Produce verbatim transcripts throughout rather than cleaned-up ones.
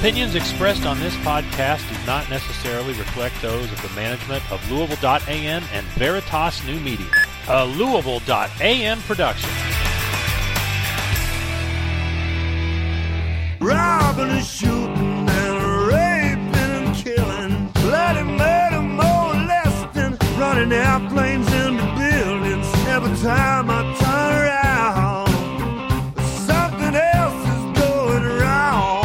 Opinions expressed on this podcast do not necessarily reflect those of the management of Louisville dot A M and Veritas New Media, a Louisville dot A M production. Robbing and shooting and raping and killing, bloody murder, molesting, running airplanes into buildings. Every time I turn around, something else is going wrong.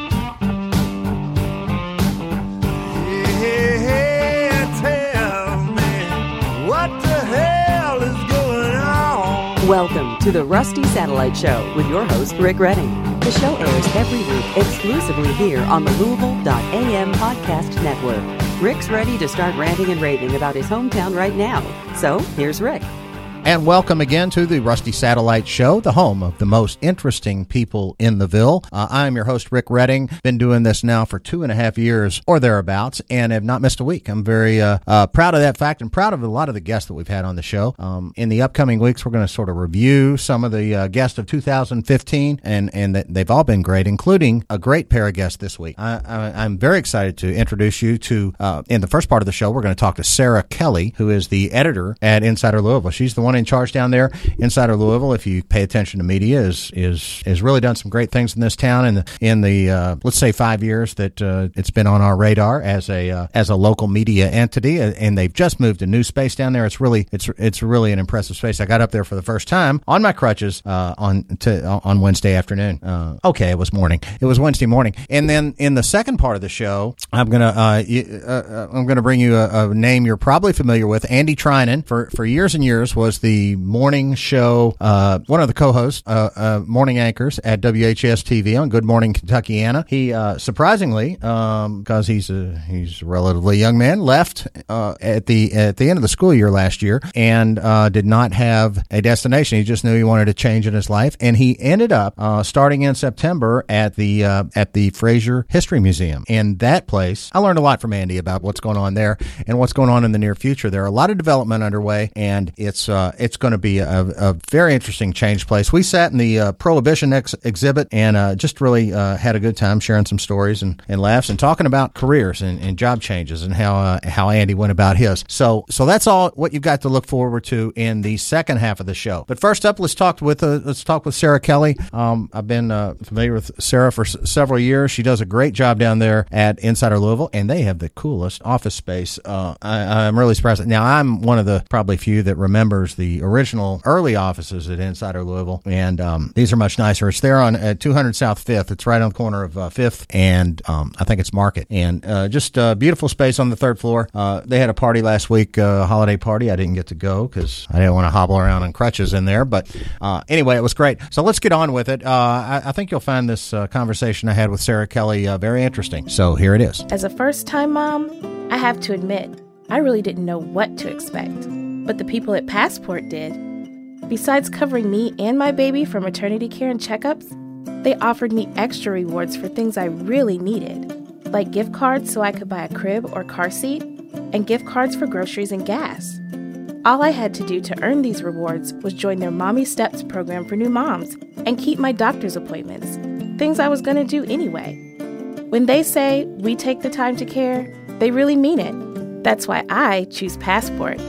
Yeah, tell me, what the hell is going on? Welcome to the Rusty Satellite Show with your host, Rick Redding. The show airs every week exclusively here on the Louisville dot A M podcast network. Rick's ready to start ranting and raving about his hometown right now. So, here's Rick. And welcome again to the Rusty Satellite Show, the home of the most interesting people in the Ville. Uh, I'm your host, Rick Redding. Been doing this now for two and a half years or thereabouts and have not missed a week. I'm very uh, uh, proud of that fact and proud of a lot of the guests that we've had on the show. Um, in the upcoming weeks, we're going to sort of review some of the uh, guests of two thousand fifteen, and, and they've all been great, including a great pair of guests this week. I, I, I'm very excited to introduce you to, uh, in the first part of the show, we're going to talk to Sarah Kelly, who is the editor at Insider Louisville. She's the one in charge down there. Insider Louisville, if you pay attention to media, is is has really done some great things in this town in the in the uh, let's say five years that uh, it's been on our radar as a uh, as a local media entity, and they've just moved a new space down there. It's really it's it's really an impressive space. I got up there for the first time on my crutches uh, on to, on Wednesday afternoon. Uh, okay, it was morning. It was Wednesday morning, and then in the second part of the show, I'm gonna uh, uh, I'm gonna bring you a, a name you're probably familiar with. Andy Trinan, for for years and years, was the morning show, uh, one of the co-hosts, uh, uh, morning anchors at W H S T V on Good Morning Kentuckiana. He, uh, surprisingly, um, because he's a, he's a relatively young man, left, uh, at the, at the end of the school year last year and, uh, did not have a destination. He just knew he wanted a change in his life. And he ended up, uh, starting in September at the, uh, at the Fraser History Museum. And that place, I learned a lot from Andy about what's going on there and what's going on in the near future. There are a lot of development underway, and it's, uh, it's going to be a, a very interesting change place. We sat in the uh, Prohibition ex- exhibit and uh, just really uh, had a good time sharing some stories and, and laughs and talking about careers and, and job changes and how uh, how Andy went about his. So so that's all what you've got to look forward to in the second half of the show. But first up, let's talk with uh, let's talk with Sarah Kelly. Um, I've been uh, familiar with Sarah for s- several years. She does a great job down there at Insider Louisville, and they have the coolest office space. Uh, I, I'm really surprised. Now, I'm one of the probably few that remembers the original early offices at Insider Louisville, and um, these are much nicer. It's there on at two hundred South Fifth. It's right on the corner of uh, Fifth and um, I think it's Market, and uh, just a beautiful space on the third floor. Uh, they had a party last week, a uh, holiday party. I didn't get to go because I didn't want to hobble around on crutches in there, but uh, anyway, it was great. So let's get on with it. Uh, I, I think you'll find this uh, conversation I had with Sarah Kelly uh, very interesting. So here it is. As a first-time mom, I have to admit, I really didn't know what to expect, but the people at Passport did. Besides covering me and my baby for maternity care and checkups, they offered me extra rewards for things I really needed, like gift cards so I could buy a crib or car seat, and gift cards for groceries and gas. All I had to do to earn these rewards was join their Mommy Steps program for new moms and keep my doctor's appointments, things I was going to do anyway. When they say we take the time to care, they really mean it. That's why I choose Passport.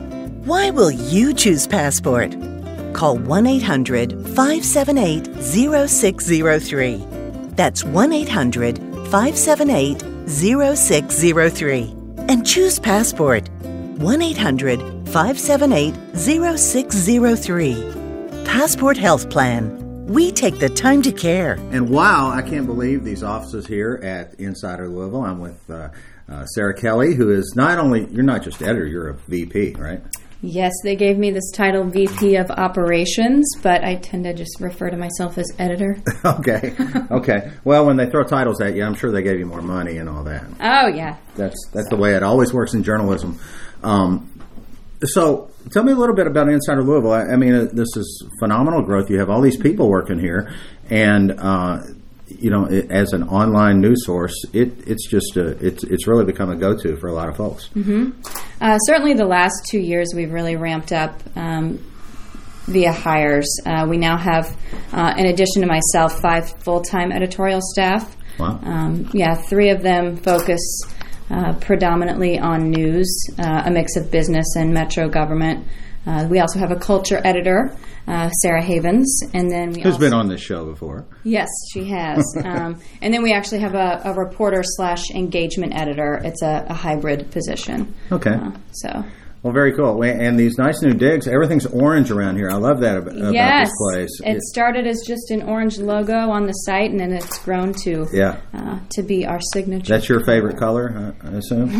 Why will you choose Passport? Call one eight hundred five seven eight zero six zero three. That's one eight hundred five seven eight zero six zero three. And choose Passport. one eight hundred five seven eight zero six zero three. Passport Health Plan. We take the time to care. And wow, I can't believe these offices here at Insider Louisville. I'm with uh, uh, Sarah Kelly, who is not only, you're not just editor, you're a V P, right? Yes, they gave me this title V P of Operations, but I tend to just refer to myself as editor. Okay, okay. Well, when they throw titles at you, I'm sure they gave you more money and all that. Oh, yeah. That's that's the way it always works in journalism. Um, so tell me a little bit about Insider Louisville. I, I mean, uh, this is phenomenal growth. You have all these people working here, and uh, you know, it, as an online news source, it it's just a, it's it's really become a go-to for a lot of folks. Mm-hmm. Uh, certainly, the last two years we've really ramped up um, via hires. Uh, we now have, uh, in addition to myself, five full-time editorial staff. Wow. Um, yeah, three of them focus uh, predominantly on news, uh, a mix of business and metro government. Uh, we also have a culture editor, uh, Sarah Havens, and then we Who's also, been on this show before? Yes, she has. um, and then we actually have a, a reporter slash engagement editor. It's a, a hybrid position. Okay. Uh, so. Well, very cool. And these nice new digs, everything's orange around here. I love that about, about yes. this place. It, it started as just an orange logo on the site, and then it's grown to yeah. uh, to be our signature. That's your favorite color, I assume?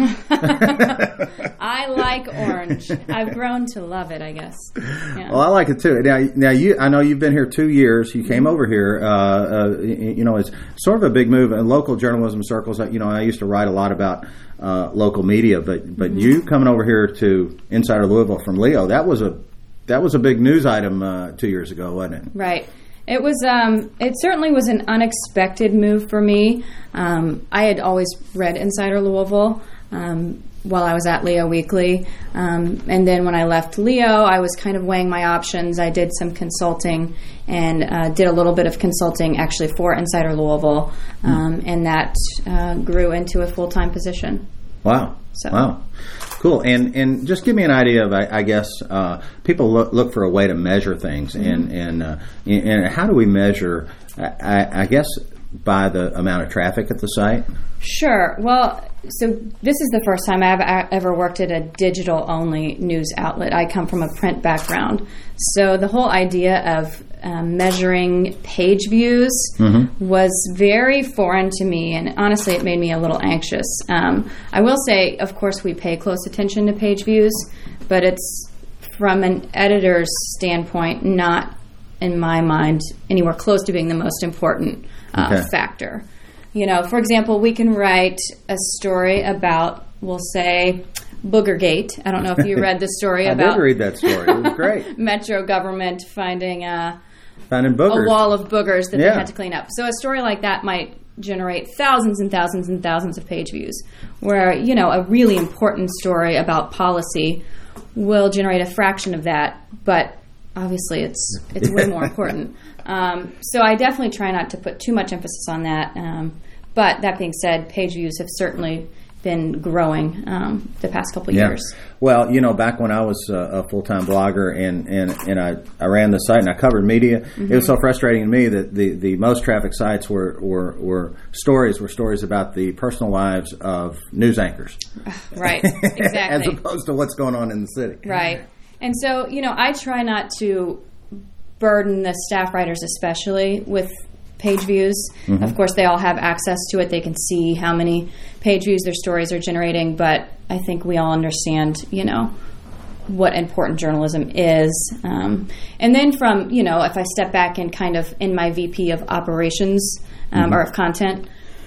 I like orange. I've grown to love it, I guess. Yeah. Well, I like it too. Now, now you, I know you've been here two years. You came over here. Uh, uh, you know, it's sort of a big move in local journalism circles. You know, I used to write a lot about uh, local media, but but mm-hmm. you coming over here to Insider Louisville from Leo, that was a that was a big news item uh, two years ago, wasn't it? Right. It was. Um, it certainly was an unexpected move for me. Um, I had always read Insider Louisville um, while I was at Leo Weekly, um, and then when I left Leo, I was kind of weighing my options. I did some consulting and uh, did a little bit of consulting actually for Insider Louisville, um, mm. and that uh, grew into a full-time position. Wow. So. Wow. Cool. And and just give me an idea of, I, I guess, uh, people look, look for a way to measure things. Mm-hmm. And and, uh, and how do we measure, I, I guess, by the amount of traffic at the site? Sure. Well, so this is the first time I've ever worked at a digital-only news outlet. I come from a print background. So the whole idea of um, measuring page views mm-hmm. was very foreign to me, and honestly, it made me a little anxious. Um, I will say, of course, we pay close attention to page views, but it's from an editor's standpoint, not, in my mind, anywhere close to being the most important uh, okay. factor. You know, for example, we can write a story about, we'll say, Boogergate. I don't know if you read the story I about... I did read that story. It was great. Metro government finding a, finding boogers. a wall of boogers that yeah. they had to clean up. So a story like that might generate thousands and thousands and thousands of page views, where, you know, a really important story about policy will generate a fraction of that, but obviously it's it's way more important. Um, so I definitely try not to put too much emphasis on that. Um, but that being said, page views have certainly been growing um, the past couple of yeah. years. Well, you know, back when I was uh, a full-time blogger and, and, and I, I ran the site and I covered media, mm-hmm. it was so frustrating to me that the, the most traffic sites were, were, were stories were stories about the personal lives of news anchors. Right, exactly. As opposed to what's going on in the city. Right. And so, you know, I try not to burden the staff writers especially with page views. Mm-hmm. Of course, they all have access to it. They can see how many page views their stories are generating, but I think we all understand, you know, what important journalism is. Um, and then from, you know, if I step back and kind of in my V P of operations um, mm-hmm. or of content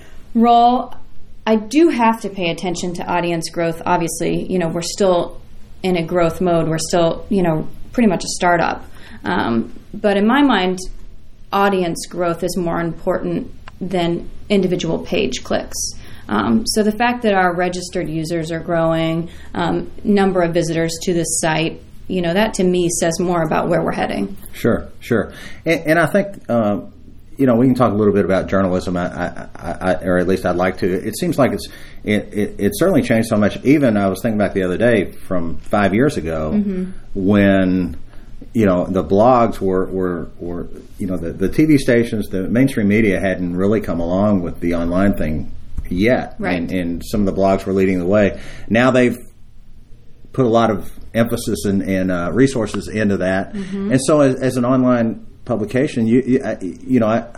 role, I do have to pay attention to audience growth. Obviously, you know, we're still in a growth mode. We're still, you know, pretty much a startup. Um, but in my mind, audience growth is more important than individual page clicks. Um, so the fact that our registered users are growing, um, number of visitors to this site, you know, that to me says more about where we're heading. Sure, sure. And, and I think, uh, you know, we can talk a little bit about journalism, I, I, I, or at least I'd like to. It seems like it's it, it, it certainly changed so much. Even I was thinking back the other day from five years ago mm-hmm. when, you know, the blogs were, were, were you know, the, the T V stations, the mainstream media hadn't really come along with the online thing yet. Right. And, and some of the blogs were leading the way. Now they've put a lot of emphasis and, and uh, resources into that. Mm-hmm. And so as, as an online publication, you you, you know, I,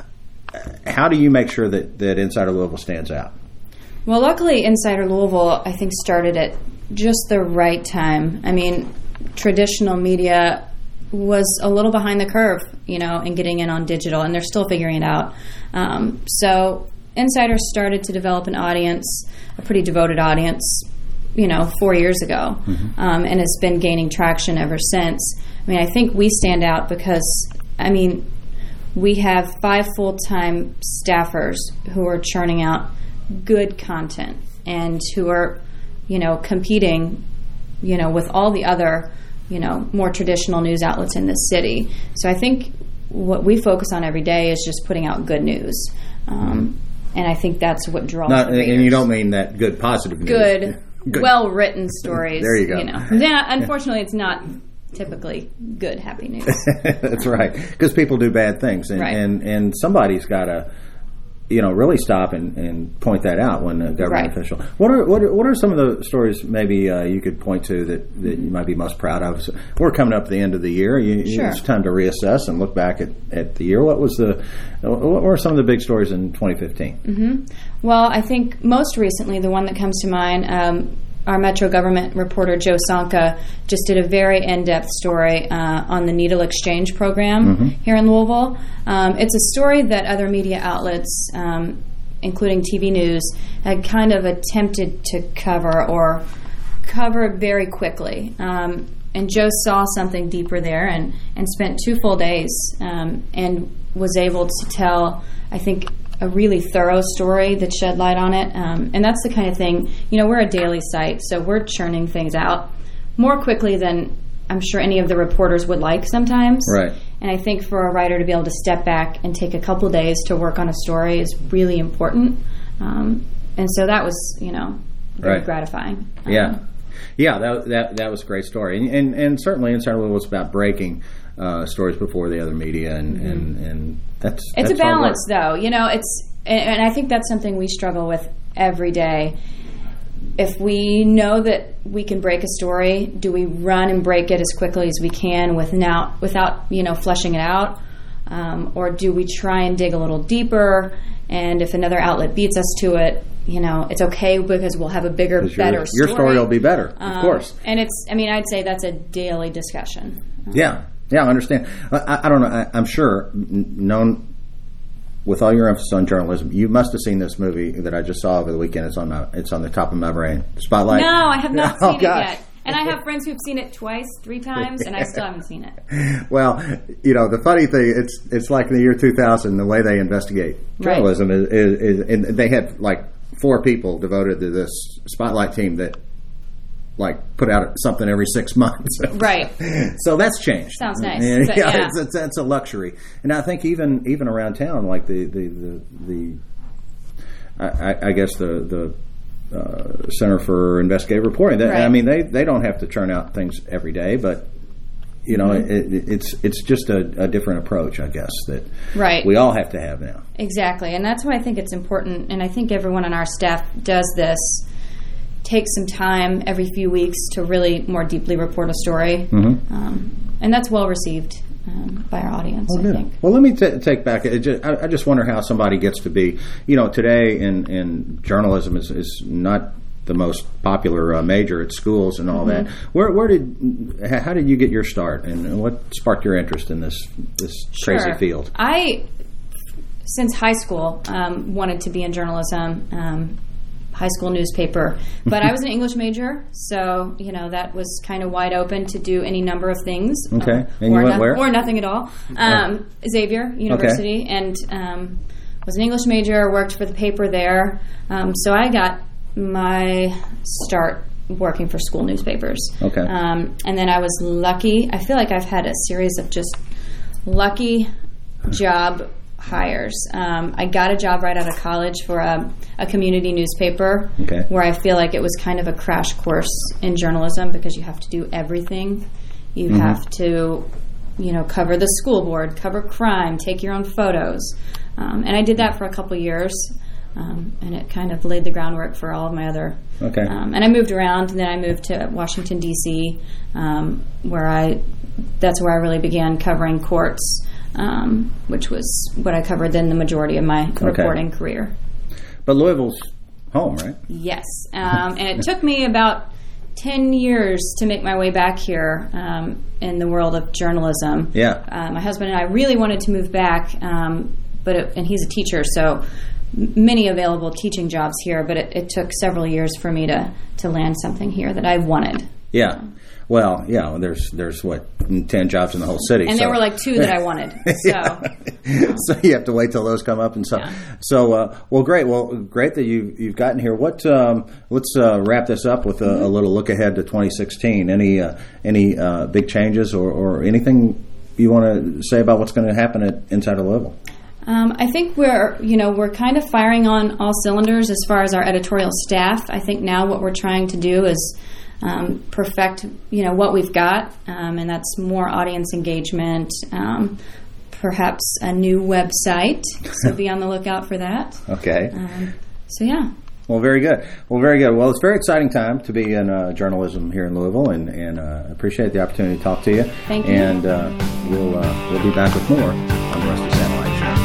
how do you make sure that, that Insider Louisville stands out? Well, luckily, Insider Louisville, I think, started at just the right time. I mean, traditional media was a little behind the curve, you know, in getting in on digital, and they're still figuring it out. Um, so Insider started to develop an audience, a pretty devoted audience, you know, four years ago, mm-hmm. um, and has been gaining traction ever since. I mean, I think we stand out because, I mean, we have five full-time staffers who are churning out good content and who are, you know, competing, you know, with all the other, you know, more traditional news outlets in this city. So I think what we focus on every day is just putting out good news. Um, and I think that's what draws Not, the readers. and you don't mean that good positive news. Good, Good. well-written stories. There you go. You know. Yeah, unfortunately, it's not typically good, happy news. That's right, because people do bad things, and Right. and, and somebody's got to, you know, really stop and, and point that out when a government Right. official. What are what are, what are some of the stories maybe uh, you could point to that, that you might be most proud of? So we're coming up to the end of the year. You, Sure. It's time to reassess and look back at, at the year. What was the what were some of the big stories in twenty fifteen? Mm-hmm. Well, I think most recently, the one that comes to mind, um, our Metro government reporter Joe Sonka just did a very in-depth story uh, on the needle exchange program Mm-hmm. here in Louisville. Um, it's a story that other media outlets, um, including T V News, had kind of attempted to cover or cover very quickly. Um, and Joe saw something deeper there and, and spent two full days um, and was able to tell, I think, a really thorough story that shed light on it. Um, and that's the kind of thing, you know, we're a daily site, so we're churning things out more quickly than I'm sure any of the reporters would like sometimes. Right. And I think for a writer to be able to step back and take a couple days to work on a story is really important. Um, and so that was, you know, very Right. gratifying. Yeah, Um, yeah, that that that was a great story, and and, and certainly in Central Louisville, it's about breaking uh, stories before the other media, and Mm-hmm. and, and that's It's that's a hard work. balance, though. You know, it's, and, and I think that's something we struggle with every day. If we know that we can break a story, do we run and break it as quickly as we can without, without you know, fleshing it out? Um, or do we try and dig a little deeper? And if another outlet beats us to it, you know, it's okay because we'll have a bigger, 'Cause your, better story. your story will be better, of Um, course. And it's, I mean, I'd say that's a daily discussion. Yeah, yeah, I understand. I, I don't know. I, I'm sure, n- known with all your emphasis on journalism, you must have seen this movie that I just saw over the weekend. It's on my, it's on the top of my brain. Spotlight. No, I have not Oh, seen it gosh. yet. And I have friends who've seen it twice, three times, and I still haven't seen it. Well, you know, the funny thing, it's it's like in the year two thousand, the way they investigate Right. journalism is, is, is, and they had like four people devoted to this Spotlight team that like put out something every six months. Right. So that's changed. Sounds nice. And, But, yeah, yeah. It's, it's, it's a luxury. And I think even even around town, like the the the, the I, I guess the the uh, Center for Investigative Reporting. That, Right. I mean, they, they don't have to churn out things every day, but you know, Mm-hmm. it, it, it's it's just a, a different approach, I guess, that Right. we all have to have now. Exactly. And that's why I think it's important, and I think everyone on our staff does this, take some time every few weeks to really more deeply report a story. Mm-hmm. Um, and that's well received um, by our audience, Well, I good. think. Well, let me t- take back. It just, I, I just wonder how somebody gets to be. You know, today in, in journalism is, is not the most popular uh, major at schools and all Mm-hmm. that. Where where did h- how did you get your start, and what sparked your interest in this this crazy Sure. field? I, since high school, um, wanted to be in journalism. Um, high school newspaper, but I was an English major, so you know that was kind of wide open to do any number of things. Okay. uh, And you or went no- where? Or nothing at all. Um, Xavier University, and um, was an English major. Worked for the paper there, um, so I got my start working for school newspapers. Okay. Um, and then I was lucky. I feel like I've had a series of just lucky job hires. Um, I got a job right out of college for a, a community newspaper, Okay. where I feel like it was kind of a crash course in journalism because you have to do everything. You Mm-hmm. have to, you know, cover the school board, cover crime, take your own photos. Um, and I did that for a couple years, um, and it kind of laid the groundwork for all of my other. Okay. Um, and I moved around, and then I moved to Washington, D C, um, where I, that's where I really began covering courts, um, which was what I covered then the majority of my reporting career. But Louisville's home, right? Yes. Um, and it took me about ten years to make my way back here um, in the world of journalism. Yeah. Uh, my husband and I really wanted to move back, um, but it, and he's a teacher, so m- many available teaching jobs here, but it, it took several years for me to, to land something here that I wanted. Yeah. Well, yeah. There's there's what ten jobs in the whole city, And so. there were like two that I wanted. So So you have to wait till those come up and so. Yeah. So uh, well, great. Well, great that you you've gotten here. What? Um, let's uh, wrap this up with a, Mm-hmm. a little look ahead to twenty sixteen. Any uh, any uh, big changes or, or anything you want to say about what's going to happen at Inside of Louisville? Um, I think we're, you know, we're kind of firing on all cylinders as far as our editorial staff. I think now what we're trying to do is um, perfect, you know, what we've got, um, and that's more audience engagement, um, perhaps a new website. So be on the lookout for that. Okay. Um, so yeah. Well, very good. Well, very good. Well, it's a very exciting time to be in uh, journalism here in Louisville, and and uh, appreciate the opportunity to talk to you. Thank you. And uh, we'll uh, we'll be back with more on the Rusty Satellite Show.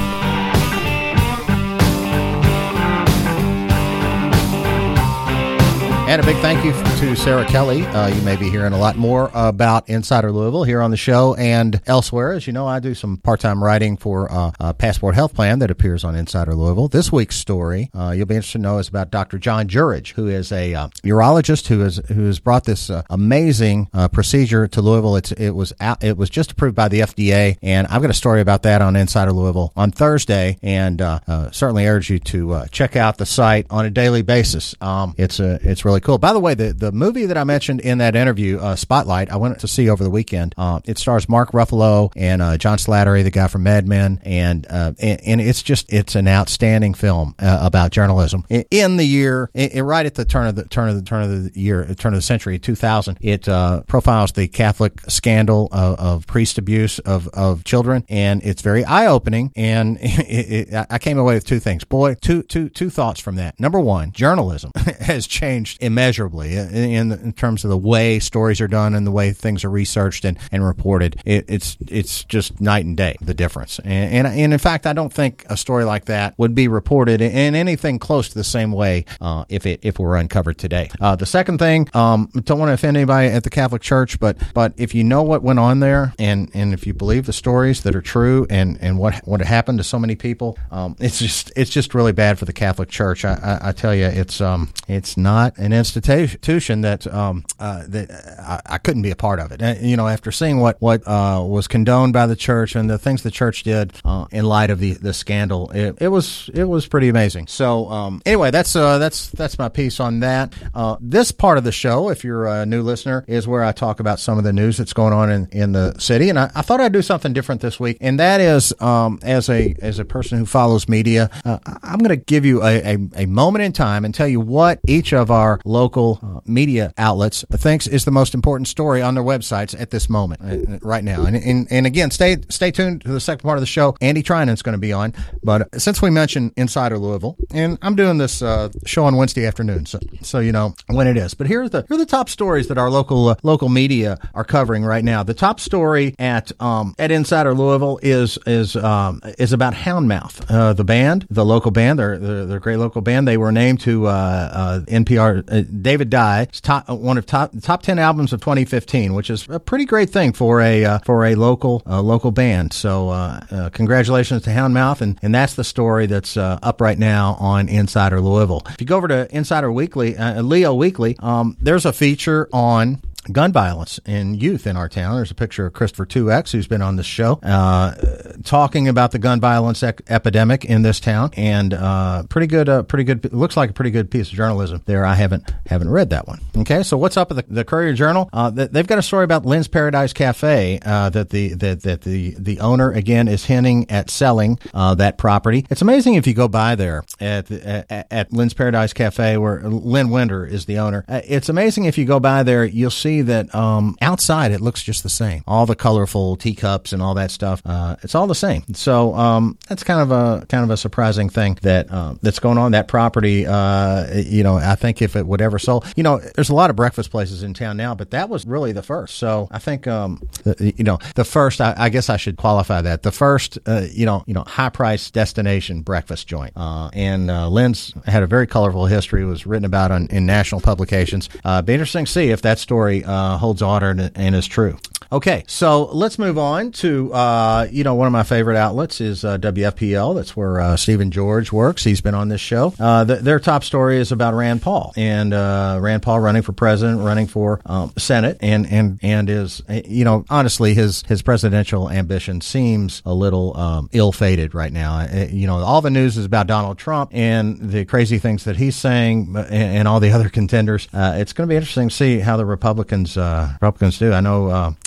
And a big thank you to Sarah Kelly. Uh, you may be hearing a lot more about Insider Louisville here on the show and elsewhere. As you know, I do some part-time writing for uh, a Passport Health Plan that appears on Insider Louisville. This week's story, uh, you'll be interested to know, is about Doctor John Jurich, who is a uh, urologist who has who has brought this uh, amazing uh, procedure to Louisville. It's, it was out, it was just approved by the F D A, and I've got a story about that on Insider Louisville on Thursday, and uh, uh, certainly urge you to uh, check out the site on a daily basis. Um, it's a, it's really cool. By the way, the, the movie that I mentioned in that interview, uh, Spotlight, I went to see over the weekend. Uh, it stars Mark Ruffalo and uh, John Slattery, the guy from Mad Men, and uh, and, and it's just it's an outstanding film uh, about journalism in the year, it, right at the turn of the turn of the turn of the year, turn of the century, two thousand. It uh, profiles the Catholic scandal of, of priest abuse of, of children, and it's very eye opening. And it, it, I came away with two things. Boy, two two two thoughts from that. Number one, journalism has changed immeasurably in, in terms of the way stories are done and the way things are researched and, and reported. It, it's it's just night and day, the difference. And, and and in fact, I don't think a story like that would be reported in anything close to the same way uh, if it if it were uncovered today. Uh, the second thing, um, don't want to offend anybody at the Catholic Church, but but if you know what went on there, and, and if you believe the stories that are true, and, and what what happened to so many people, um, it's just it's just really bad for the Catholic Church. I, I, I tell you, it's um it's not an institution that um uh, that I, I couldn't be a part of it. And, you know, after seeing what what uh, was condoned by the church and the things the church did uh, in light of the, the scandal, it, it was it was pretty amazing. So um, anyway, that's uh, that's that's my piece on that. Uh, this part of the show, if you're a new listener, is where I talk about some of the news that's going on in, in the city. And I, I thought I'd do something different this week, and that is um, as a as a person who follows media, uh, I'm going to give you a, a, a moment in time and tell you what each of our local uh, media outlets thinks is the most important story on their websites at this moment, uh, right now. And, and and again, stay stay tuned to the second part of the show. Andy Trinan's going to be on. But since we mentioned Insider Louisville, and I'm doing this uh, show on Wednesday afternoon, so so you know when it is. But here's the here are the top stories that our local uh, local media are covering right now. The top story at um, at Insider Louisville is is um, is about Houndmouth, uh, the band, the local band. They're they're, they're a great local band. They were named to uh, uh, N P R. Uh, David Dye's top one of top top ten albums of twenty fifteen, which is a pretty great thing for a uh, for a local uh, local band. So uh, uh, congratulations to Houndmouth, and and that's the story that's uh, up right now on Insider Louisville. If you go over to Insider Weekly, uh, Leo Weekly, um, there's a feature on gun violence and youth in our town. There's a picture of Christopher two X, who's been on this show, uh, talking about the gun violence ec- epidemic in this town, and uh, pretty good. Uh, pretty good. Looks like a pretty good piece of journalism there. I haven't haven't read that one. Okay, so what's up at the, the Courier Journal? Uh, they've got a story about Lynn's Paradise Cafe uh, that the that that the the owner again is hinting at selling uh, that property. It's amazing if you go by there at the, at, at Lynn's Paradise Cafe, where Lynn Winder is the owner. Uh, it's amazing if you go by there, you'll see that um, outside it looks just the same. All the colorful teacups and all that stuff, uh, it's all the same. So um, that's kind of a kind of a surprising thing that uh, that's going on. That property, uh, you know, I think if it would ever sold, you know, there's a lot of breakfast places in town now, but that was really the first. So I think, um, the, you know, the first. I, I guess I should qualify that the first, uh, you know, you know, high price destination breakfast joint. Uh, and uh, Lynn's had a very colorful history. It was written about on, in national publications. Uh, be interesting to see if that story Uh, holds water and, and is true. Okay, so let's move on to, uh, you know, one of my favorite outlets is uh, W F P L. That's where uh, Stephen George works. He's been on this show. Uh, the, their top story is about Rand Paul, and uh, Rand Paul running for president, running for um, Senate, and and and is, you know, honestly, his his presidential ambition seems a little um, ill-fated right now. Uh, you know, all the news is about Donald Trump and the crazy things that he's saying, and, and all the other contenders. Uh, it's going to be interesting to see how the Republicans uh, Republicans do. I know. Uh,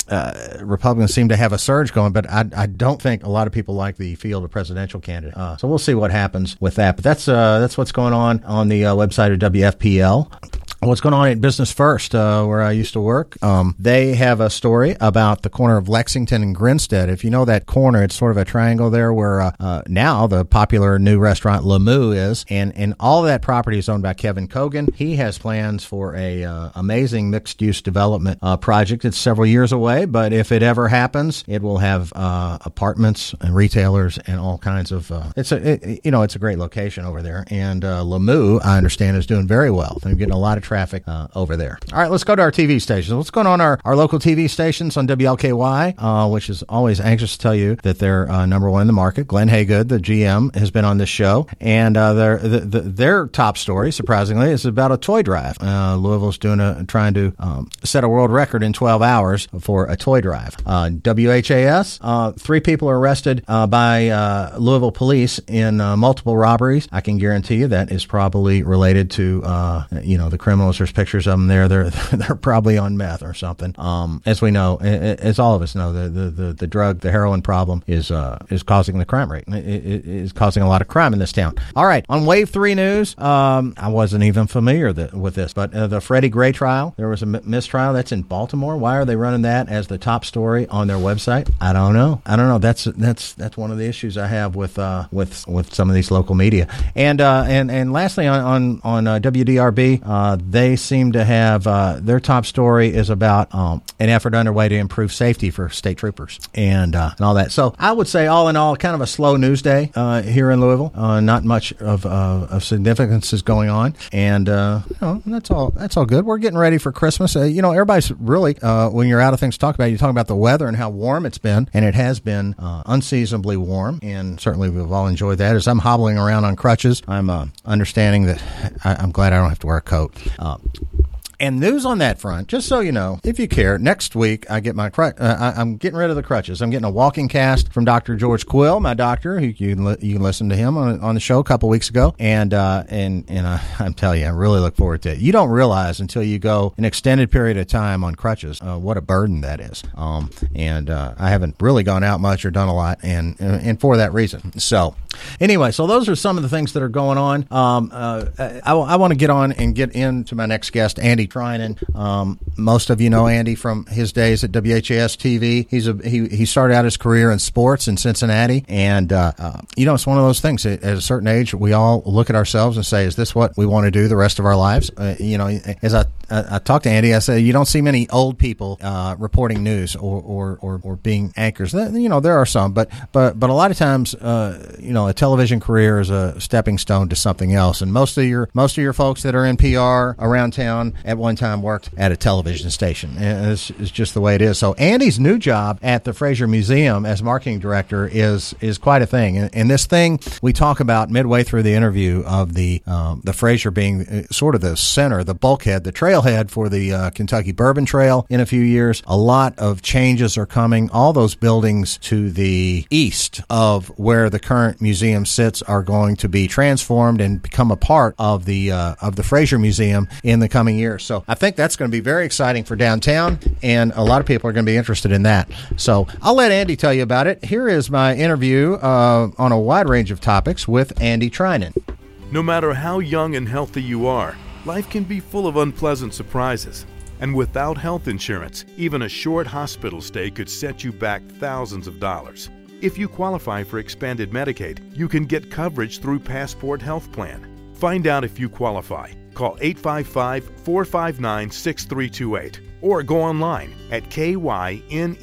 uh, Republicans seem to have a surge going, but I, I don't think a lot of people like the field of presidential candidate. Uh, so we'll see what happens with that. But that's uh, that's what's going on on the uh, website of W F P L. What's going on at Business First, uh, where I used to work? Um, they have a story about the corner of Lexington and Grinstead. If you know that corner, it's sort of a triangle there where uh, uh, now the popular new restaurant Lemieux is, and, and all of that property is owned by Kevin Kogan. He has plans for a uh, amazing mixed-use development uh, project. It's several years away, but if it ever happens, it will have uh, apartments and retailers and all kinds of. Uh, it's a it, you know it's a great location over there, and uh, Lemieux, I understand, is doing very well. They're getting a lot of traffic. Traffic uh, over there. All right, let's go to our T V stations. What's going on our, our local T V stations on W L K Y, uh, which is always anxious to tell you that they're uh, number one in the market. Glenn Haygood, the G M, has been on this show, and uh, their the, the, their top story, surprisingly, is about a toy drive. Uh, Louisville's doing a trying to um, set a world record in twelve hours for a toy drive. Uh, W H A S, uh, three people are arrested uh, by uh, Louisville police in uh, multiple robberies. I can guarantee you that is probably related to uh, you know the criminal. There's pictures of them there. They're they're probably on meth or something. Um, as we know, as all of us know, the the, the, the drug, the heroin problem is uh, is causing the crime rate. It, it is causing a lot of crime in this town. All right, on Wave Three News, um, I wasn't even familiar that, with this, but uh, the Freddie Gray trial. There was a mistrial that's in Baltimore. Why are they running that as the top story on their website? I don't know. I don't know. That's that's that's one of the issues I have with uh, with with some of these local media. And uh, and and lastly, on on on uh, W D R B. Uh, They seem to have uh, their top story is about um, an effort underway to improve safety for state troopers and uh, and all that. So I would say, all in all, kind of a slow news day uh, here in Louisville. Uh, not much of uh, of significance is going on, and uh, you know, that's all. That's all good. We're getting ready for Christmas. Uh, you know, everybody's really uh, when you're out of things to talk about, you talk about the weather and how warm it's been, and it has been uh, unseasonably warm, and certainly we've all enjoyed that. As I'm hobbling around on crutches, I'm uh, understanding that I, I'm glad I don't have to wear a coat. Uh, And news on that front, just so you know, if you care, next week I get my cru- uh, I, I'm getting rid of the crutches. I'm getting a walking cast from Doctor George Quill, my doctor. Who you can li- you can listen to him on on the show a couple weeks ago, and uh, and and uh, I'm telling you, I really look forward to it. You don't realize until you go an extended period of time on crutches uh, what a burden that is. Um, and uh, I haven't really gone out much or done a lot, and and for that reason. So anyway, so those are some of the things that are going on. Um, uh, I, I want to get on and get into my next guest, Andy Trinan. Um, most of you know Andy from his days at W H A S T V. He's a he he started out his career in sports in Cincinnati, and uh, uh, you know, it's one of those things. At a certain age, we all look at ourselves and say, "Is this what we want to do the rest of our lives?" Uh, you know, as I I, I talked to Andy, I said, "You don't see many old people uh, reporting news or, or or or being anchors. You know, there are some, but but but a lot of times, uh, you know, a television career is a stepping stone to something else. And most of your most of your folks that are in P R around town at one time worked at a television station. And it's, it's just the way it is. So Andy's new job at the Fraser Museum as marketing director is is quite a thing. And, and this thing we talk about midway through the interview of the um, the Fraser being sort of the center, the bulkhead, the trailhead for the uh, Kentucky Bourbon Trail in a few years. A lot of changes are coming. All those buildings to the east of where the current museum sits are going to be transformed and become a part of the uh, of the Fraser Museum in the coming years. So I think that's going to be very exciting for downtown, and a lot of people are going to be interested in that. So I'll let Andy tell you about it. Here is my interview uh, on a wide range of topics with Andy Trinan. No matter how young and healthy you are, life can be full of unpleasant surprises. And without health insurance, even a short hospital stay could set you back thousands of dollars. If you qualify for expanded Medicaid, you can get coverage through Passport Health Plan. Find out if you qualify. Call eight five five, four five nine, six three two eight or go online at k y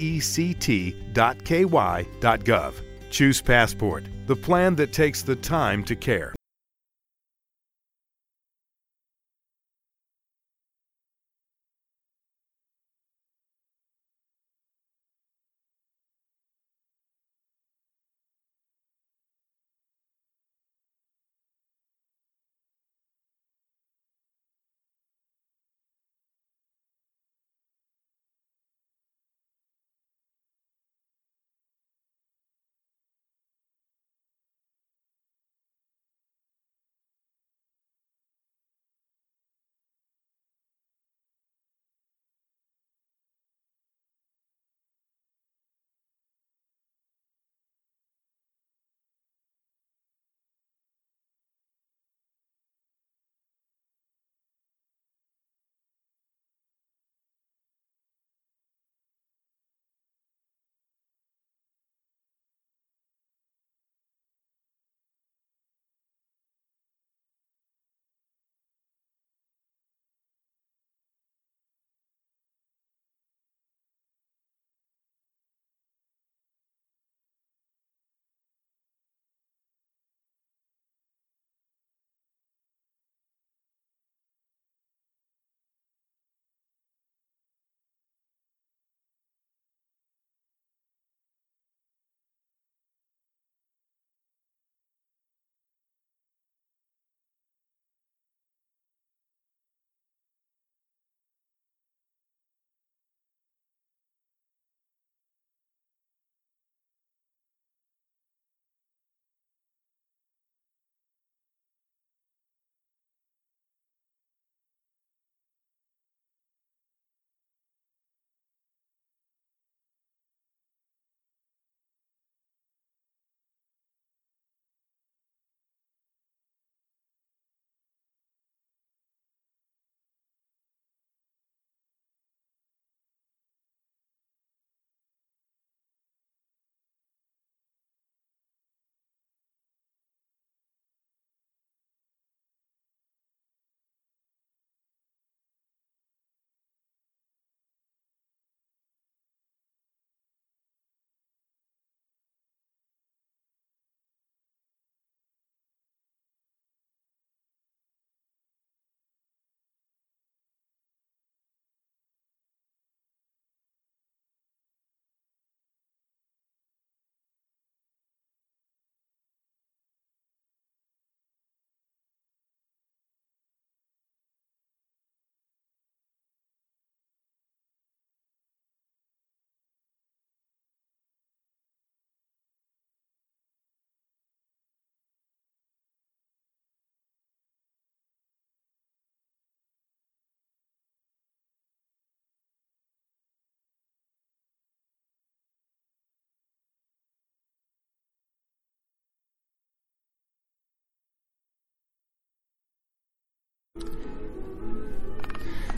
nect dot k y dot gov. Choose Passport, the plan that takes the time to care.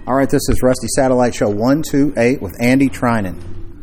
All right, this is Rusty Satellite Show one two eight with Andy Trinan.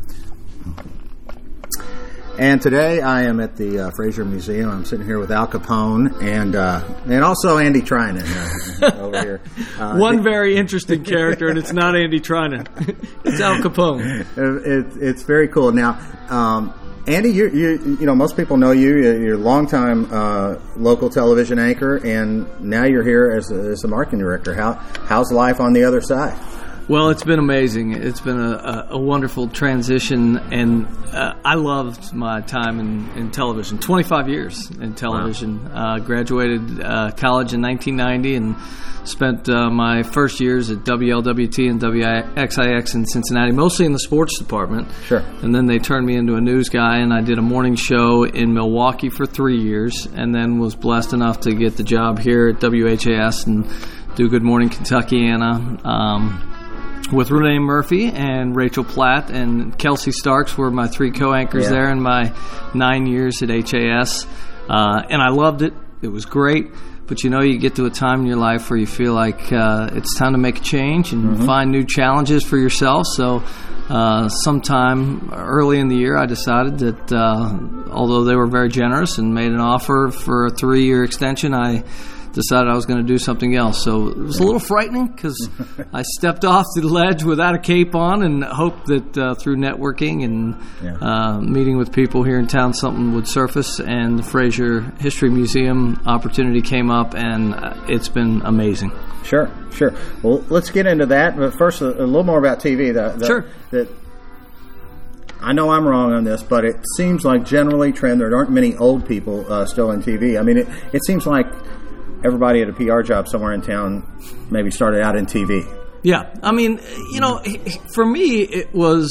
And today I am at the uh, Fraser Museum. I'm sitting here with Al Capone and uh, and also Andy Trinan uh, over here. Uh, One it, very interesting character, and it's not Andy Trinan. It's Al Capone. It, it's very cool. Now, um, Andy, you you you know most people know you. You're a longtime uh, local television anchor, and now you're here as a, as a marketing director. How how's life on the other side? Well, it's been amazing. It's been a, a, a wonderful transition, and uh, I loved my time in, in television. twenty-five years in television. Wow. Uh, graduated uh, college in nineteen ninety and spent uh, my first years at W L W T and W X I X in Cincinnati, mostly in the sports department. Sure. And then they turned me into a news guy, and I did a morning show in Milwaukee for three years, and then was blessed enough to get the job here at W H A S and do Good Morning Kentuckiana. Um, with Renee Murphy and Rachel Platt and Kelsey Starks were my three co-anchors yeah. there in my nine years at H A S. Uh, and I loved it. It was great. But, you know, you get to a time in your life where you feel like uh, it's time to make a change and mm-hmm. find new challenges for yourself. So uh, sometime early in the year, I decided that uh, although they were very generous and made an offer for a three-year extension, I decided I was going to do something else. So it was a little frightening because I stepped off the ledge without a cape on and hoped that uh, through networking and yeah. uh, meeting with people here in town, something would surface. And the Fraser History Museum opportunity came up, and it's been amazing. Sure, sure. Well, let's get into that. But first, a, a little more about T V. The, the, sure. That I know I'm wrong on this, but it seems like generally, Trent, there aren't many old people uh, still in T V. I mean, it, it seems like everybody at a P R job somewhere in town maybe started out in T V. Yeah. I mean, you know, for me, it was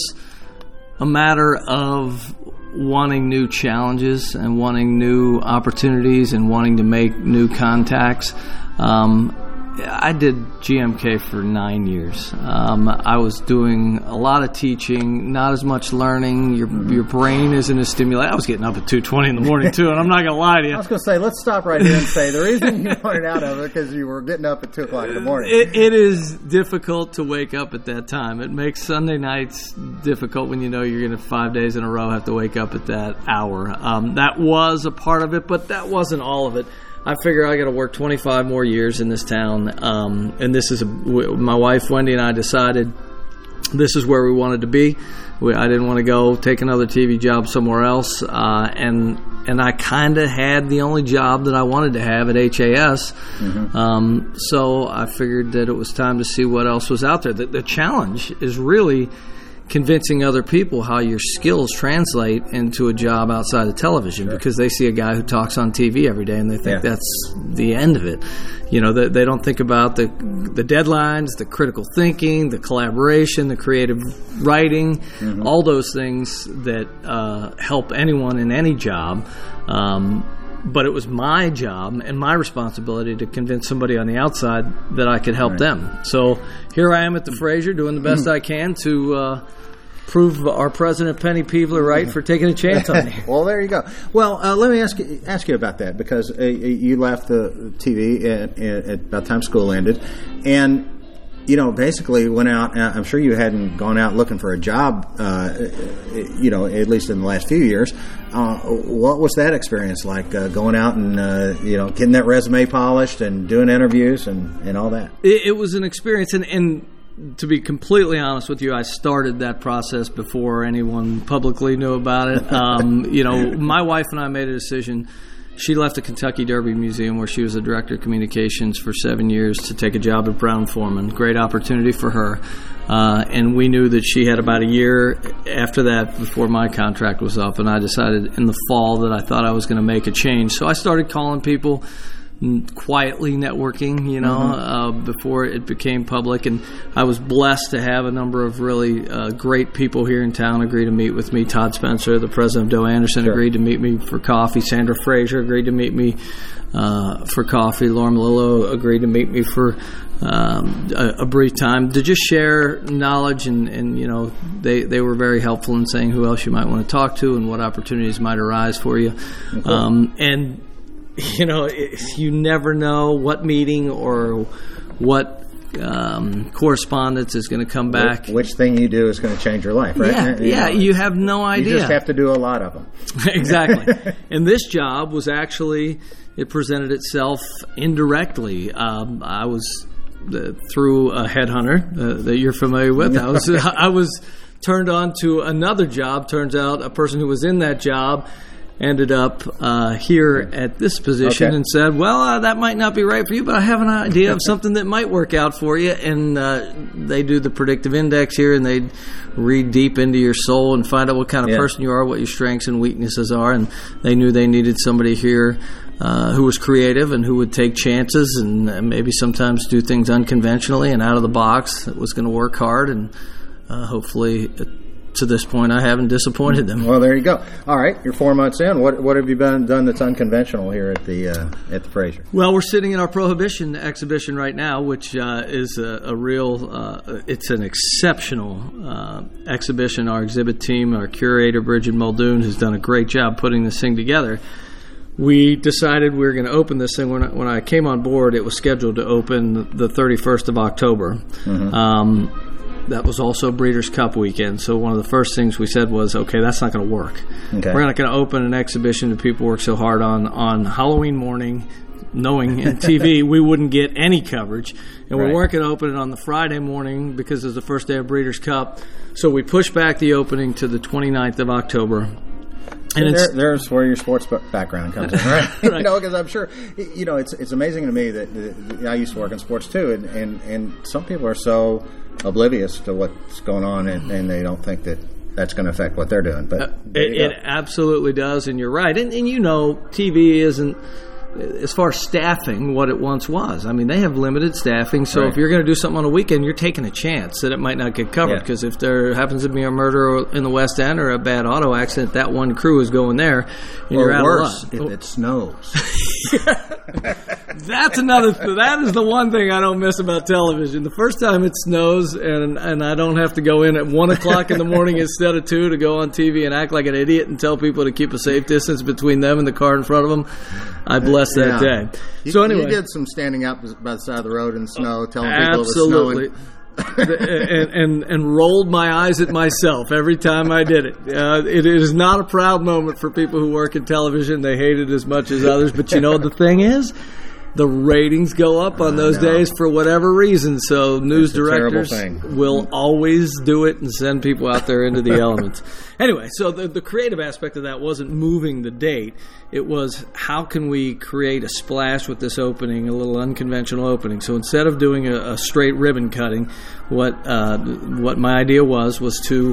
a matter of wanting new challenges and wanting new opportunities and wanting to make new contacts. Um, I did G M K for nine years. Um, I was doing a lot of teaching, not as much learning. Your mm-hmm. your brain isn't as stimulated. I was getting up at two twenty in the morning, too, and I'm not going to lie to you. I was going to say, let's stop right here and say the reason you wanted out of it because you were getting up at two o'clock in the morning. It, it is difficult to wake up at that time. It makes Sunday nights difficult when you know you're going to five days in a row have to wake up at that hour. Um, that was a part of it, but that wasn't all of it. I figure I got to work twenty-five more years in this town, um, and this is a, my wife Wendy and I decided this is where we wanted to be. We, I didn't want to go take another T V job somewhere else, uh, and and I kind of had the only job that I wanted to have at H A S. Mm-hmm. Um, so I figured that it was time to see what else was out there. The, the challenge is really convincing other people how your skills translate into a job outside of television, sure. because they see a guy who talks on T V every day and they think yeah. that's the end of it. You know, they, they don't think about the the deadlines, the critical thinking, the collaboration, the creative writing, mm-hmm. all those things that uh, help anyone in any job. Um, but it was my job and my responsibility to convince somebody on the outside that I could help right. them. So here I am at the Fraser doing the best I can to uh, prove our president, Penny Peevler, right for taking a chance on me. Well, there you go. Well, uh, let me ask you, ask you about that because uh, you left the T V at, at about the time school ended, and you know, basically went out. I'm sure you hadn't gone out looking for a job, uh, you know, at least in the last few years. Uh, what was that experience like, uh, going out and, uh, you know, getting that resume polished and doing interviews and, and all that? It, it was an experience. And, and to be completely honest with you, I started that process before anyone publicly knew about it. Um, you know, my wife and I made a decision. She left the Kentucky Derby Museum, where she was the director of communications for seven years, to take a job at Brown-Forman. Great opportunity for her. Uh, and we knew that she had about a year after that before my contract was up. And I decided in the fall that I thought I was going to make a change. So I started calling people, quietly networking, you know, mm-hmm. uh, before it became public. And I was blessed to have a number of really uh, great people here in town agree to meet with me. Todd Spencer, the president of Doe Anderson, sure. agreed to meet me for coffee. Sandra Fraser agreed to meet me uh, for coffee. Lauren Malillo agreed to meet me for um, a, a brief time to just share knowledge. And, and, you know, they, they were very helpful in saying who else you might want to talk to and what opportunities might arise for you. Okay. Um, and you know, you never know what meeting or what um, correspondence is going to come back. Which, which thing you do is going to change your life, right? Yeah, you yeah. know, You have no idea. You just have to do a lot of them. Exactly. And this job was actually, it presented itself indirectly. Um, I was uh, through a headhunter uh, that you're familiar with. I was I was turned on to another job. Turns out a person who was in that job ended up uh, here at this position okay. and said, well, uh, that might not be right for you, but I have an idea of something that might work out for you. And uh, they do the predictive index here, and they read deep into your soul and find out what kind of yeah. person you are, what your strengths and weaknesses are. And they knew they needed somebody here uh, who was creative and who would take chances and uh, maybe sometimes do things unconventionally and out of the box, that was going to work hard. And uh, hopefully uh, to this point, I haven't disappointed them. Well, there you go. All right, you're four months in. What what have you been done that's unconventional here at the uh, at the Fraser? Well, we're sitting in our Prohibition exhibition right now, which uh, is a, a real. Uh, it's an exceptional uh, exhibition. Our exhibit team, our curator Bridget Muldoon, has done a great job putting this thing together. We decided we were going to open this thing. When I, when I came on board, it was scheduled to open the thirty-first of October. Mm-hmm. Um, That was also Breeders' Cup weekend. So one of the first things we said was, okay, that's not going to work. Okay. We're not going to open an exhibition that people work so hard on on Halloween morning, knowing in T V we wouldn't get any coverage. And right. we weren't going to open it on the Friday morning because it was the first day of Breeders' Cup. So we pushed back the opening to the twenty-ninth of October. And, and there, there's where your sports background comes in, right? right. You know, because I'm sure, you know, it's it's amazing to me that, that I used to work in sports too, and, and, and some people are so oblivious to what's going on, and, and they don't think that that's going to affect what they're doing. But uh, it, it absolutely does, and you're right. And, and you know, T V isn't, as far as staffing, what it once was. I mean, they have limited staffing, so right. if you're going to do something on a weekend, you're taking a chance that it might not get covered, because yeah. if there happens to be a murder in the West End or a bad auto accident, that one crew is going there, and or you're out worse, of luck. if oh. it snows. That's another th- that is the one thing I don't miss about television. The first time it snows and and I don't have to go in at one o'clock in the morning instead of two to go on T V and act like an idiot and tell people to keep a safe distance between them and the car in front of them, I bless that yeah. day. You, so anyway, you did some standing out by the side of the road in the snow, telling absolutely. people it was snowing. and, and and rolled my eyes at myself every time I did it. Uh, it is not a proud moment for people who work in television. They hate it as much as others. But you know what the thing is? The ratings go up on those days for whatever reason. So news directors will always do it and send people out there into the elements. Anyway, so the, the creative aspect of that wasn't moving the date. It was, how can we create a splash with this opening, a little unconventional opening. So instead of doing a, a straight ribbon cutting, what uh, what my idea was was to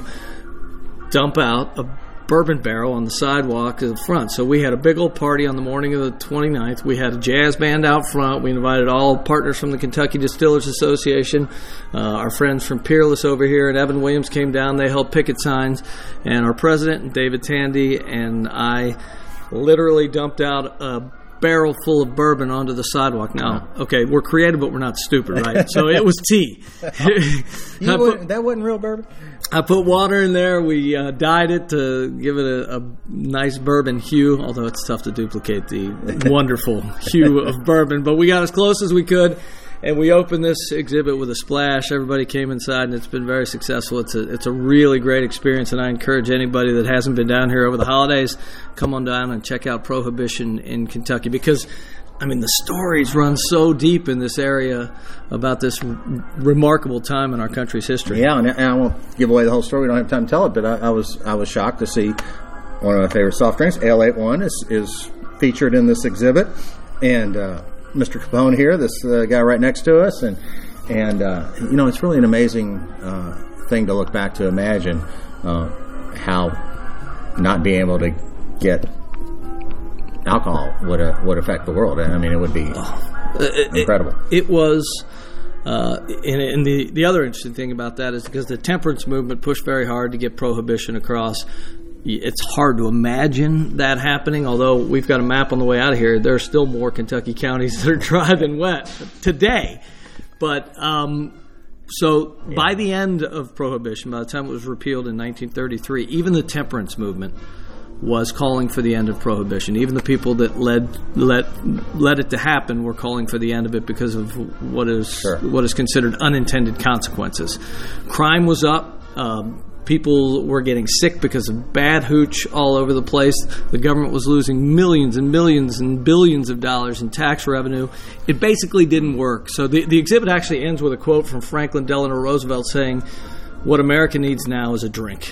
dump out a bourbon barrel on the sidewalk at the front. So we had a big old party on the morning of the twenty-ninth. We had a jazz band out front. We invited all partners from the Kentucky Distillers Association. Uh, our friends from Peerless over here and Evan Williams came down. They held picket signs. And our president, David Tandy, and I literally dumped out a barrel full of bourbon onto the sidewalk. Now, okay, we're creative, but we're not stupid, right? So it was tea. you put, that wasn't real bourbon? I put water in there. We uh, dyed it to give it a, a nice bourbon hue, although it's tough to duplicate the wonderful hue of bourbon. But we got as close as we could, and we opened this exhibit with a splash. Everybody came inside, and it's been very successful. It's a, it's a really great experience, and I encourage anybody that hasn't been down here over the holidays, come on down and check out Prohibition in Kentucky, because I mean, the stories run so deep in this area about this r- remarkable time in our country's history. Yeah, and, and I won't give away the whole story. We don't have time to tell it, but I, I was I was shocked to see one of my favorite soft drinks, Ale eighty-one, is, is featured in this exhibit. And uh, Mister Capone here, this uh, guy right next to us. And, and uh, you know, it's really an amazing uh, thing to look back to imagine uh, how not being able to get alcohol would uh, would affect the world. I mean, it would be it, incredible. It, it was, uh, and, and the the other interesting thing about that is because the temperance movement pushed very hard to get prohibition across. It's hard to imagine that happening. Although we've got a map on the way out of here, there are still more Kentucky counties that are dry than wet today. But um, so yeah. by the end of prohibition, by the time it was repealed in nineteen thirty-three, even the temperance movement was calling for the end of prohibition. Even the people that led let led it to happen were calling for the end of it because of what is Sure. what is considered unintended consequences. Crime was up. Um, people were getting sick because of bad hooch all over the place. The government was losing millions and millions and billions of dollars in tax revenue. It basically didn't work. So the, the exhibit actually ends with a quote from Franklin Delano Roosevelt saying, "What America needs now is a drink."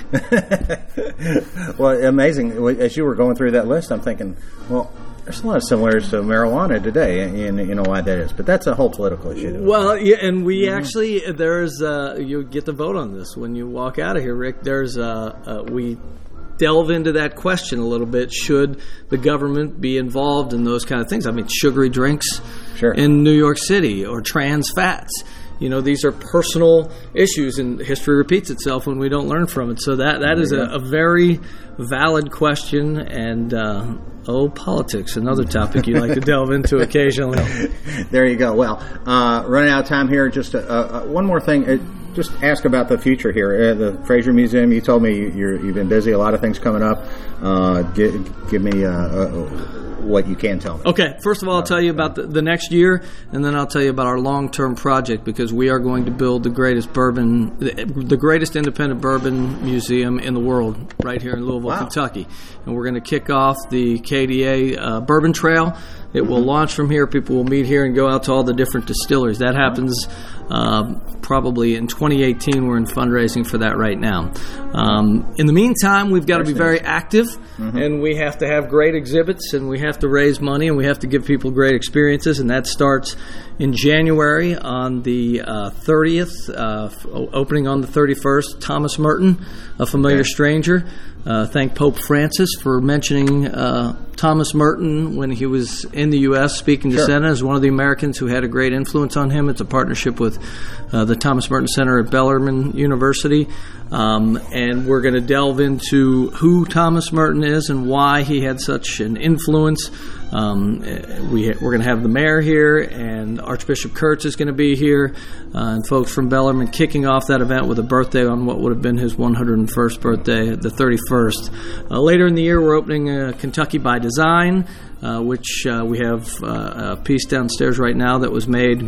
Well, amazing. As you were going through that list, I'm thinking, well, there's a lot of similarities to marijuana today, and you know why that is. But that's a whole political issue. Well, yeah, and we actually, there's, uh, you get to vote on this when you walk out of here, Rick. There's, uh, uh, we delve into that question a little bit. Should the government be involved in those kind of things? I mean, sugary drinks Sure. in New York City or trans fats. You know, these are personal issues, and history repeats itself when we don't learn from it. So that that is a, a very valid question, and uh, oh, politics, another topic you like to delve into occasionally. There you go. Well, uh, running out of time here, just uh, uh, one more thing. Uh, just ask about the future here. Uh, the Fraser Museum, you told me you're, you've been busy, a lot of things coming up. Uh, give, give me uh, uh, what you can tell me. Okay, first of all, I'll tell you about the, the next year, and then I'll tell you about our long-term project, because we are going to build the greatest bourbon, the, the greatest independent bourbon museum in the world right here in Louisville, Wow. Kentucky. And we're going to kick off the K D A uh, Bourbon Trail. It will launch from here. People will meet here and go out to all the different distilleries. That happens uh, probably in twenty eighteen. We're in fundraising for that right now. Um, in the meantime, we've got to be very active, mm-hmm. and we have to have great exhibits, and we have to raise money, and we have to give people great experiences, and that starts in January on the uh, thirtieth, uh, opening on the thirty-first. Thomas Merton, A Familiar okay. Stranger. Uh, thank Pope Francis for mentioning uh, Thomas Merton when he was in the U S speaking to sure. Senate as one of the Americans who had a great influence on him. It's a partnership with uh, the Thomas Merton Center at Bellarmine University. Um, and we're going to delve into who Thomas Merton is and why he had such an influence. Um, we, we're going to have the mayor here, and Archbishop Kurtz is going to be here, uh, and folks from Bellarmine kicking off that event with a birthday on what would have been his one hundred first birthday, the thirty-first. Uh, later in the year, we're opening uh, Kentucky by Design, uh, which uh, we have uh, a piece downstairs right now that was made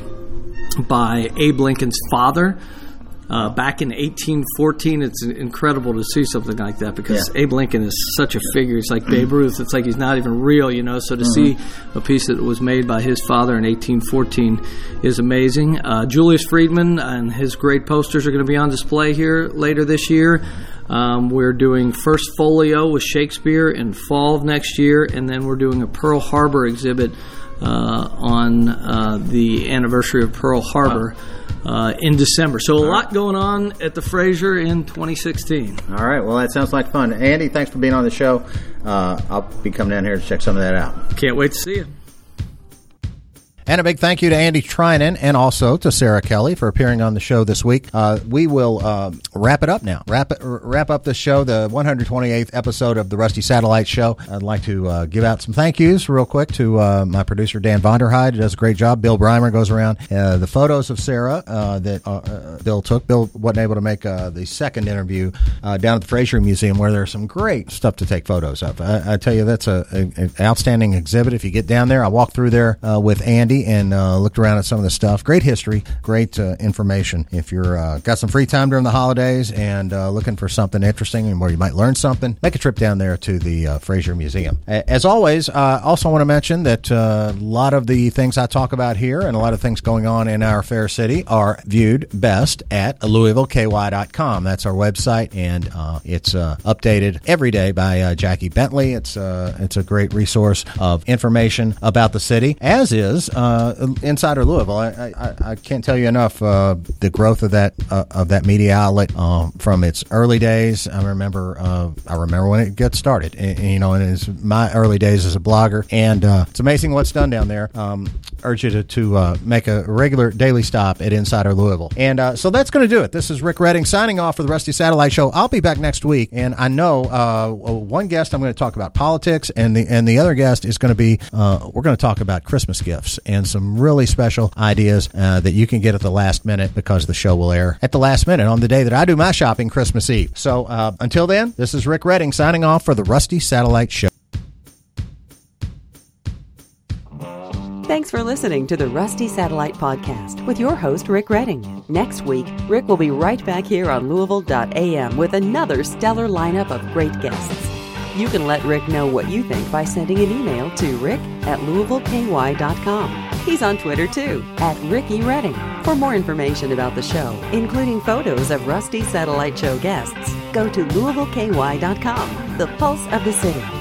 by Abe Lincoln's father. Uh, back in eighteen fourteen, it's incredible to see something like that, because yeah. Abe Lincoln is such a figure. It's like Babe Ruth. It's like he's not even real, you know. So to mm-hmm. see a piece that was made by his father in eighteen fourteen is amazing. Uh, Julius Friedman and his great posters are going to be on display here later this year. Um, we're doing First Folio with Shakespeare in fall of next year, and then we're doing a Pearl Harbor exhibit uh, on uh, the anniversary of Pearl Harbor. Wow. Uh, in December. So a All lot right. going on at the Fraser in twenty sixteen. All right. Well, that sounds like fun. Andy, thanks for being on the show. Uh, I'll be coming down here to check some of that out. Can't wait to see you. And a big thank you to Andy Trinan and also to Sarah Kelly for appearing on the show this week. Uh, we will uh, wrap it up now. Wrap it, wrap up the show, the one hundred twenty-eighth episode of the Rusty Satellite Show. I'd like to uh, give out some thank yous real quick to uh, my producer, Dan Vonderheide, who does a great job. Bill Breimer goes around. Uh, the photos of Sarah uh, that uh, uh, Bill took. Bill wasn't able to make uh, the second interview uh, down at the Fraser Museum, where there's some great stuff to take photos of. I, I tell you, that's a, a, an outstanding exhibit. If you get down there, I walked through there uh, with Andy and uh, looked around at some of the stuff. Great history, great uh, information. If you're uh, got some free time during the holidays and uh, looking for something interesting and where you might learn something, make a trip down there to the uh, Fraser Museum. As always, I uh, also want to mention that uh, a lot of the things I talk about here and a lot of things going on in our fair city are viewed best at Louisville K Y dot com. That's our website, and uh, it's uh, updated every day by uh, Jackie Bentley. It's uh, it's a great resource of information about the city, as is uh, inside of Louisville. I, I, I can't tell you enough uh, the growth of that uh, of that media outlet uh, from its early days. I remember uh, I remember when it got started. And, you know, and it's my early days as a blogger, and uh, it's amazing what's done down there. Um, urge you to, to uh, make a regular daily stop at Insider Louisville. And uh, so that's going to do it. This is Rick Redding signing off for the Rusty Satellite Show. I'll be back next week, and I know uh, one guest I'm going to talk about politics, and the and the other guest is going to be uh, we're going to talk about Christmas gifts and some really special ideas uh, that you can get at the last minute, because the show will air at the last minute on the day that I do my shopping, Christmas Eve. So uh, until then, this is Rick Redding signing off for the Rusty Satellite Show. Thanks for listening to the Rusty Satellite Podcast with your host, Rick Redding. Next week, Rick will be right back here on Louisville dot A M with another stellar lineup of great guests. You can let Rick know what you think by sending an email to rick at louisville k y dot com. He's on Twitter, too, at Ricky Redding. For more information about the show, including photos of Rusty Satellite Show guests, go to louisville k y dot com, the pulse of the city.